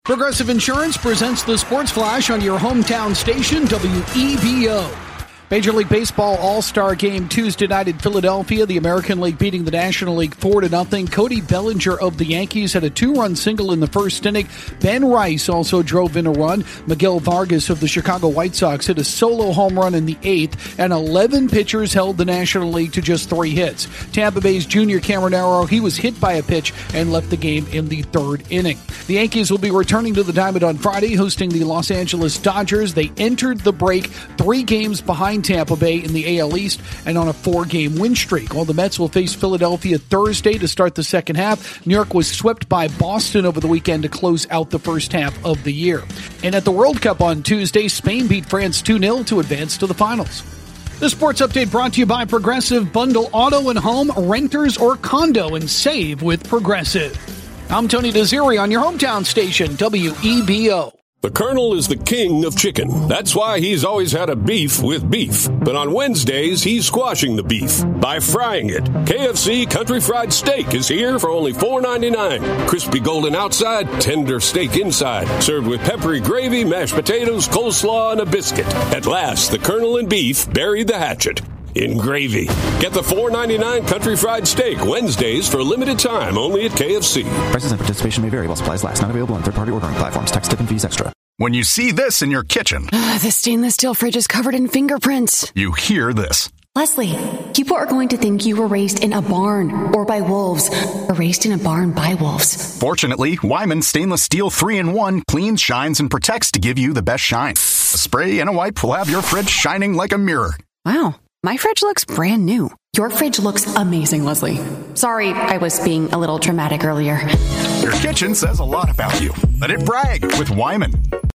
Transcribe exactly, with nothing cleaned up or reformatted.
Progressive Insurance presents the Sports Flash on your hometown station, W E B O. Major League Baseball All-Star Game Tuesday night in Philadelphia. The American League beating the National League four to nothing. Cody Bellinger of the Yankees had a two-run single in the first inning. Ben Rice also drove in a run. Miguel Vargas of the Chicago White Sox hit a solo home run in the eighth, and eleven pitchers held the National League to just three hits. Tampa Bay's Junior Caminero, he was hit by a pitch and left the game in the third inning. The Yankees will be returning to the diamond on Friday, hosting the Los Angeles Dodgers. They entered the break three games behind Tampa Bay in the A L East and on a four-game win streak. While the Mets will face Philadelphia Thursday to start the second half, New York was swept by Boston over the weekend to close out the first half of the year. And at the World Cup on Tuesday, Spain beat France two nil to advance to the finals. The sports update brought to you by Progressive. Bundle auto and home, renters or condo, and save with Progressive. I'm Tony Desiri on your hometown station, W E B O. The Colonel is the king of chicken. That's why he's always had a beef with beef. But on Wednesdays, he's squashing the beef by frying it. K F C Country Fried Steak is here for only four ninety-nine. Crispy golden outside, tender steak inside. Served with peppery gravy, mashed potatoes, coleslaw, and a biscuit. At last, the Colonel and beef buried the hatchet in gravy. Get the four ninety-nine Country Fried Steak Wednesdays for a limited time only at K F C. Prices and participation may vary while supplies last. Not available on third-party ordering platforms. Tax, tip, and fees extra. When you see this in your kitchen, uh, the stainless steel fridge is covered in fingerprints. You hear this. Leslie, people are going to think you were raised in a barn or by wolves, or raised in a barn by wolves. Fortunately, Wyman Stainless Steel three in one cleans, shines, and protects to give you the best shine. A spray and a wipe will have your fridge shining like a mirror. Wow. My fridge looks brand new. Your fridge looks amazing, Leslie. Sorry, I was being a little dramatic earlier. Your kitchen says a lot about you. Let it brag with Wyman.